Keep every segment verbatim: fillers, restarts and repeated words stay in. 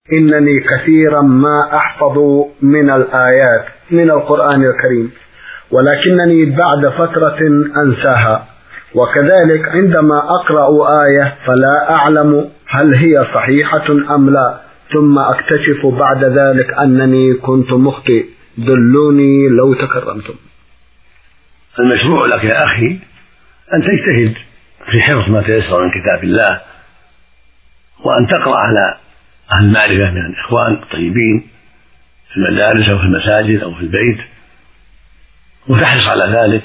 إنني كثيرا ما أحفظ من الآيات من القرآن الكريم، ولكنني بعد فترة أنساها، وكذلك عندما أقرأ آية فلا أعلم هل هي صحيحة أم لا، ثم أكتشف بعد ذلك أنني كنت مخطئ، دلوني لو تكرمتم. المشروع لك يا أخي أن تجتهد في حفظ ما تيسر من كتاب الله، وأن تقرأ على أهل المعرفة من الإخوان الطيبين في المدارس أو في المساجد أو في البيت، وتحرص على ذلك.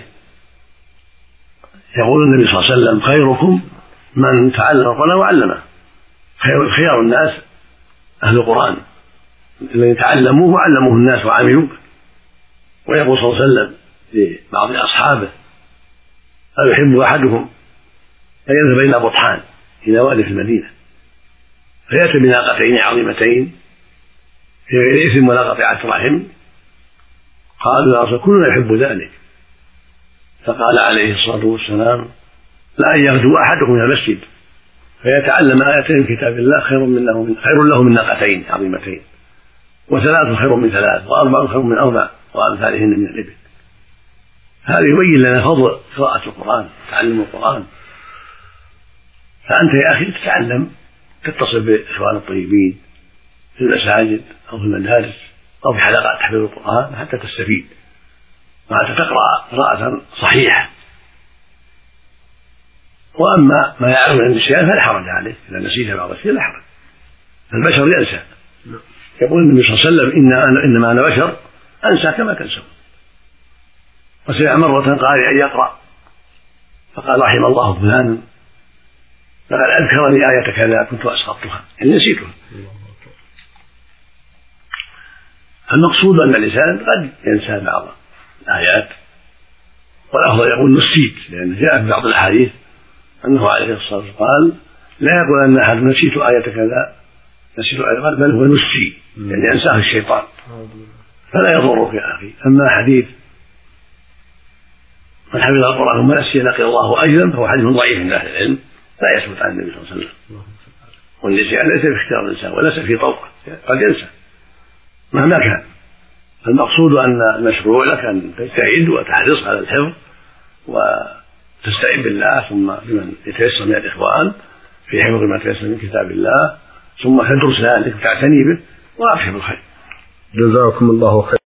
يقول النبي صلى الله عليه وسلم: خيركم من تعلم القرآن وعلمه. خيار الناس أهل القرآن الذين تعلموه وعلموه الناس وعملوا به. ويقول صلى الله عليه وسلم لبعض أصحابه: أيحب أحدكم أن يذهب إلى بطحان إلى وادي في المدينة فيأتي بناقتين عظيمتين في غير إثم ولا قطيعة رحم؟ قالوا: يا رسول الله كلنا يحب ذلك. فقال عليه الصلاة والسلام: لأن يغدو أحدكم إلى المسجد فيتعلم آيتين من كتاب الله خير من له من خير له من ناقتين عظيمتين، وثلاث خير من ثلاث، وأربع خير من أربع، وأمثالهن من الإبل. هذا يبين لنا فضل قراءة القرآن وتعلم القرآن. فأنت يا أخي تتعلم، تتصل بالإخوان الطيبين في المساجد أو في المدارس أو في حلقات تحفيظ القرآن حتى تستفيد، وحتى تقرأ قراءة صحيحة. وأما ما يعرف عند الشيء فلا حرج عليه، إذا نسيت بعض الشيء لا حرج، البشر ينسى. يقول النبي صلى الله عليه وسلم: إن أنا إنما أنا بشر أنسى كما تنسون. وسمع مرة قارئا يقرأ فقال: رحم الله فلانا لقد أذكرني آية كذا كنت أسقطتها، يعني نسيتها. المقصود أن الإنسان قد ينسى بعض الآيات، والأفضل يقول نسيت، لأن جاء في بعض الأحاديث أنه عليه الصلاة والسلام قال: لا يقول أن أحد نسيت آية كذا نسيت آية، بل هو نسي، يعني ينساه الشيطان، فلا يضرك يا أخي. أما حديث من حفظ القرآن ثم نسي لقي الله أجرا فهو حديث ضعيف عند أهل العلم، لا يثبت عن النبي صلى الله عليه وسلم. والنسيان ليس في اختيار الإنسان وليس في طوقه، قد ينسى مهما كان. المقصود أن المشروع لك أن تجتهد وتحرص على الحفظ وتستعين بالله، ثم بمن يتيسر من الإخوان في حفظ ما تيسر من كتاب الله، ثم تدرس ذلك وتعتني به، وأبشر بالخير. جزاكم الله خير.